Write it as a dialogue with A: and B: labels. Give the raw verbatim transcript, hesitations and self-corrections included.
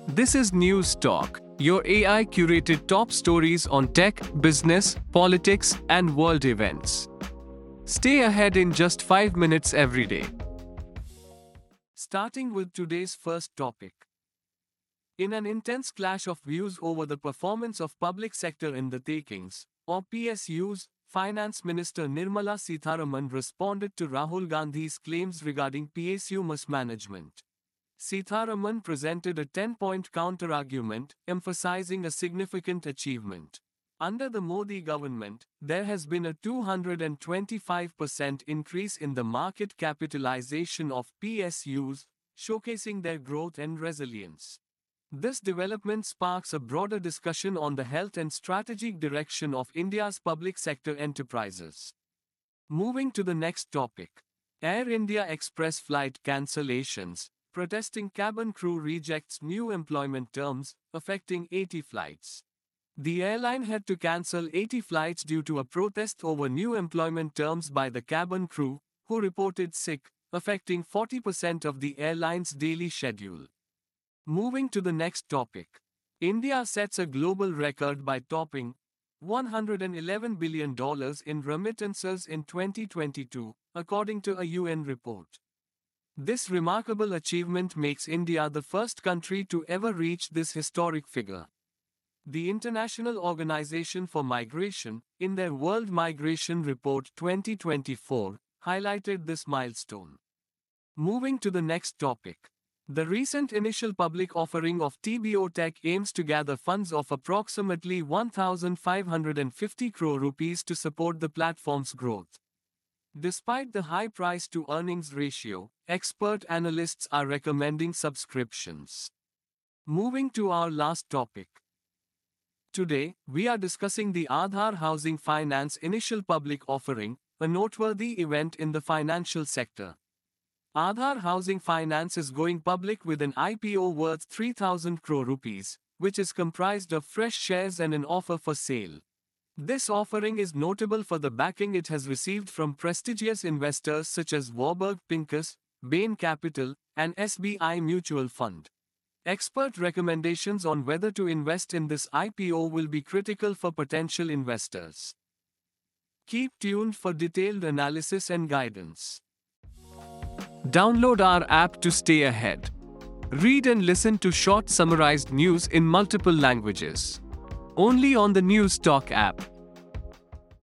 A: This is News Talk, your A I curated top stories on tech, business, politics, and world events. Stay ahead in just five minutes every day. Starting with today's first topic. In an intense clash of views over the performance of public sector in the takings, or P S Us, Finance Minister Nirmala Sitharaman responded to Rahul Gandhi's claims regarding P S U mismanagement. Sitharaman presented a ten-point counter-argument, emphasizing a significant achievement. Under the Modi government, there has been a two hundred twenty-five percent increase in the market capitalization of P S Us, showcasing their growth and resilience. This development sparks a broader discussion on the health and strategic direction of India's public sector enterprises. Moving to the next topic. Air India Express flight cancellations. Protesting cabin crew rejects new employment terms, affecting eighty flights. The airline had to cancel eighty flights due to a protest over new employment terms by the cabin crew, who reported sick, affecting forty percent of the airline's daily schedule. Moving to the next topic. India sets a global record by topping one hundred eleven billion dollars in remittances in twenty twenty-two, according to a U N report. This remarkable achievement makes India the first country to ever reach this historic figure. The International Organization for Migration, in their World Migration Report twenty twenty-four, highlighted this milestone. Moving to the next topic. The recent initial public offering of T B O Tech aims to gather funds of approximately one thousand five hundred fifty crore rupees to support the platform's growth. Despite the high price-to-earnings ratio, expert analysts are recommending subscriptions. Moving to our last topic. Today, we are discussing the Aadhar Housing Finance initial public offering, a noteworthy event in the financial sector. Aadhar Housing Finance is going public with an I P O worth three thousand crore rupees, which is comprised of fresh shares and an offer for sale. This offering is notable for the backing it has received from prestigious investors such as Warburg Pincus, Bain Capital, and S B I Mutual Fund. Expert recommendations on whether to invest in this I P O will be critical for potential investors. Keep tuned for detailed analysis and guidance. Download our app to stay ahead. Read and listen to short summarized news in multiple languages. Only on the News Talk app.